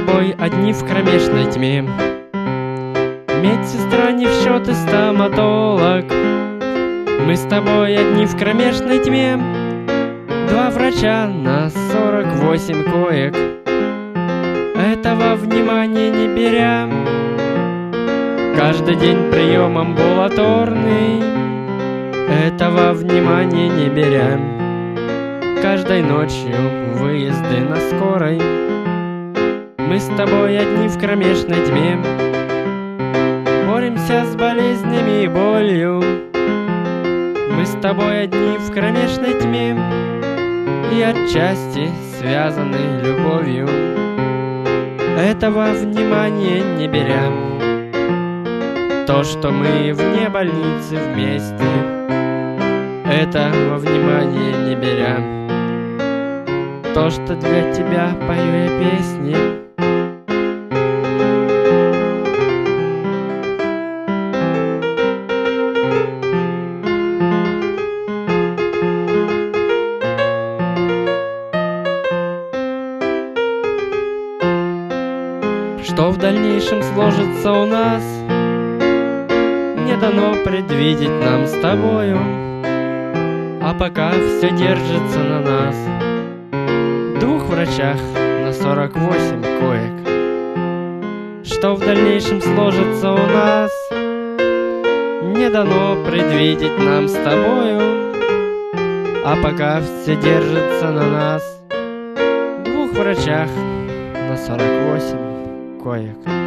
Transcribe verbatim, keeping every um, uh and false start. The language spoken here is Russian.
тобой одни в кромешной тьме. Медсестра не в счет и стоматолог. Мы с тобой одни в кромешной тьме. Два врача на сорок восемь коек. Этого внимания не беря. Каждый день прием амбулаторный. Этого внимания не беря. Каждой ночью выезды на скорой. Мы с тобой одни в кромешной тьме. Боремся с болезнями и болью. Мы с тобой одни в кромешной тьме. И отчасти связаны любовью. Этого внимания не беря. То, что мы вне больницы вместе, этого внимания не беря. То, что для тебя пою я песни. Что в дальнейшем сложится у нас, не дано предвидеть нам с тобою. А пока все держится на нас, двух врачах на сорок восемь коек. Что в дальнейшем сложится у нас, не дано предвидеть нам с тобою. А пока все держится на нас, двух врачах на сорок восемь коек.